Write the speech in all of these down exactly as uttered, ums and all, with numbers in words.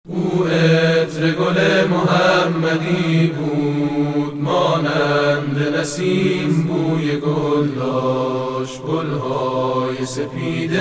او عطر گل محمدی بود، مانند نسیم بوی گل داشت. گلهای سپید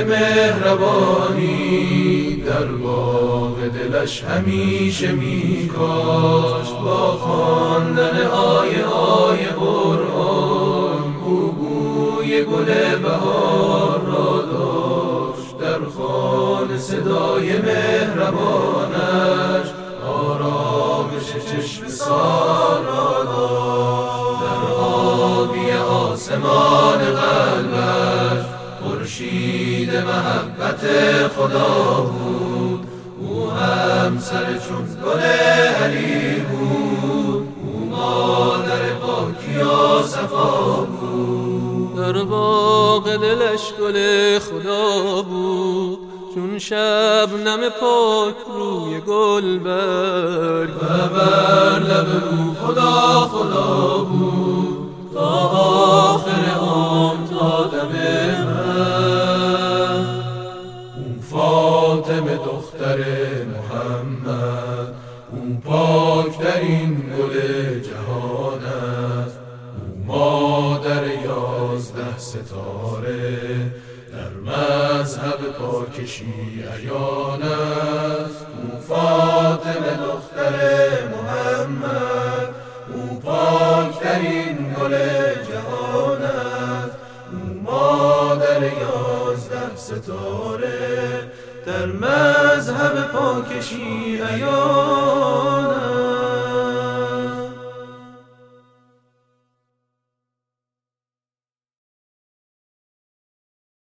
مهربانی در باغ دلش همیشه می کاشت. با خواندن آیه آیه قرآن او بوی گل بهار را داشت. در خانه صدای مهربانش آرامش چشم سار را داشت. در آبی آسمان قلبش خورشید محبت خدا بود. او همسر چون گل علی بود، او مادر پاکی و صفا بود. در باغ دلش گل خدا بود، چون شبنم پاک روی گلبرگ. و بر لب او خدا خدا بود تا آخر عمر، تا دم من. اون فاطمه دختر محمد، اون پاک در این گل جهان است. اون مادر یازده ستاره در مذهب پاکشی عیان است. او فاطمه دختر محمد، او پاک در این گل جهان است. او مادر یازده ستاره در مذهب پاکشی عیان